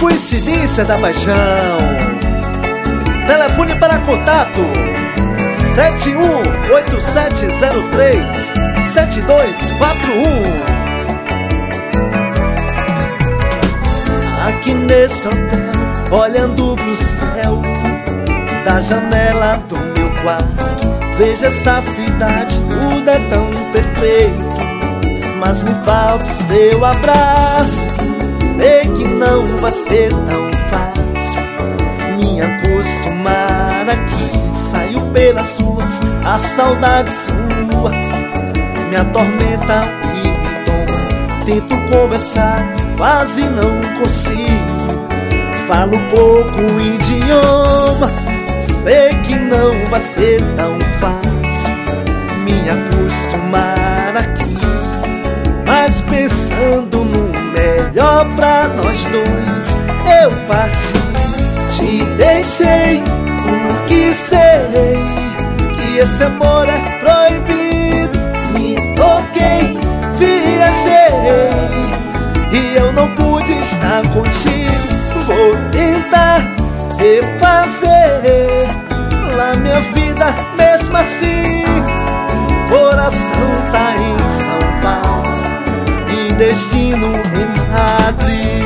Coincidência da paixão. Telefone para contato 718703-7241. Aqui nesse hotel, olhando pro céu da janela do meu quarto, vejo essa cidade, tudo é tão perfeito, mas me falta o seu abraço. Sei que não vai ser tão fácil me acostumar aqui. Saio pelas ruas, a saudade sua me atormenta e me toma. Tento conversar, quase não consigo. Falo pouco idioma. Sei que não vai ser tão fácil me acostumar aqui, mas pensando no melhor pra nós dois, eu parti. Te deixei porque sei que esse amor é proibido. Me toquei, viajei e eu não pude estar contigo. Vou tentar refazer lá minha vida, mesmo assim. Coração tá em São Paulo e destino em Madrid.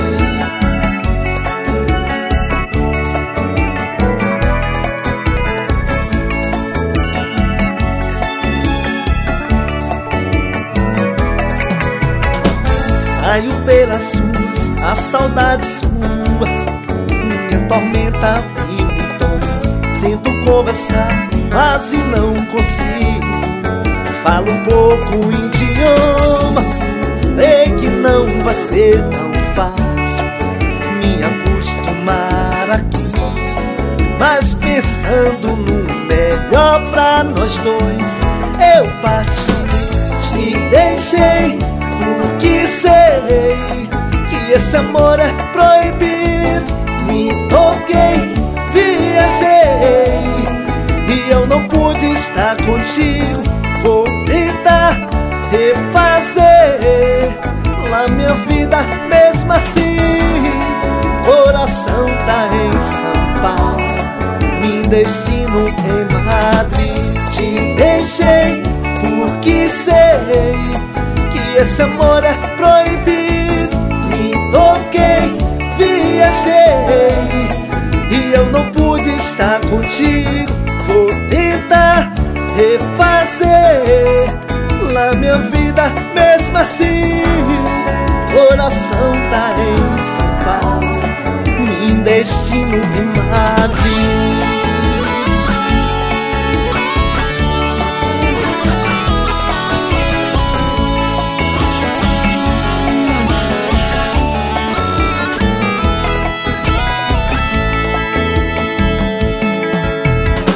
Saio pelas ruas, a saudade sua me atormenta e me toma. Tento conversar, quase não consigo. Falo um pouco idioma. Sei que não vai ser tão fácil me acostumar aqui, mas pensando no melhor pra nós dois, eu parti. Te deixei porque sei que esse amor é proibido. Me toquei, viajei e eu não pude estar contigo. Vou tentar refazer lá minha vida, mesmo assim. Coração tá em São Paulo, me destino em Madrid. Te deixei porque sei que esse amor é proibido. Me toquei, viajei e eu não pude estar contigo. Vou tentar refazer lá minha vida, mesmo assim. Coração tá em